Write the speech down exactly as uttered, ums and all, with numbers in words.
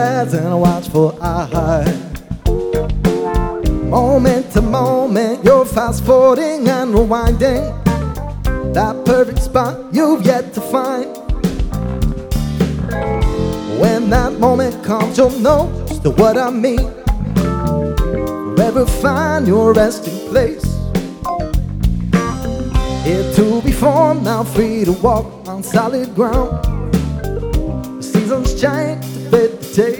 as and a watchful eye. Moment to moment, you're fast forwarding and rewinding that perfect spot you've yet to find. When that moment comes, you'll know just what I mean. Forever find your resting place. Here to be formed, now free to walk on solid ground. The seasons change,